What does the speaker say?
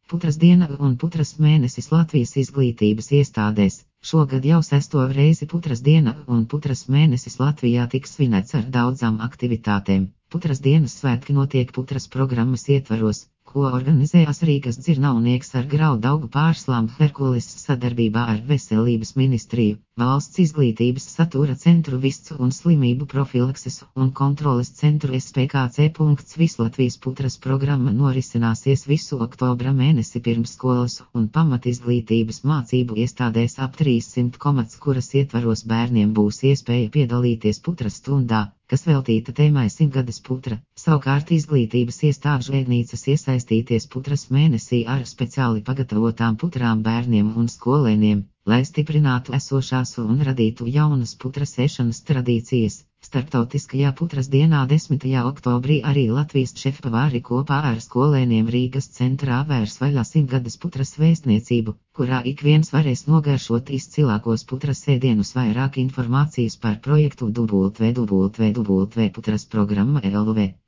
Putras diena un Putras mēnesis Latvijas izglītības iestādēs. Šogad jau 6. reizi Putras diena un Putras mēnesis Latvijā tiks svinēts ar daudzām aktivitātēm. Putras dienas svētki notiek Putras programmas ietvaros, ko organizējas Rīgas dzirnavnieks ar Graudaugu pārslām Herkulis sadarbībā ar Veselības ministriju, Valsts izglītības satura centru Viscu un slimību profilakses un kontroles centru SPKC. Vislatvijas Putras programma norisināsies visu oktobra mēnesi pirmsskolas un pamatizglītības mācību iestādēs ap 300, kuras ietvaros bērniem būs iespēja piedalīties Putras stundā, kas veltīta tēmai 100 putra. Savukārt izglītības iestāžu ēdnīcas iesaistīties Putras mēnesī ar speciāli pagatavotām putrām bērniem un skolēniem, lai stiprinātu esošās un radītu jaunas putras ēšanas tradīcijas. Starptautiskajā Putras dienā 10. oktobrī arī Latvijas šefpavāri kopā ar skolēniem Rīgas centrā vērs vaļā 100 putras vēstniecību, kurā ik viens varēs nogaršot izcilākos putras ēdienus. Vairāk informācijas par projektu www.putrasprogramma.lv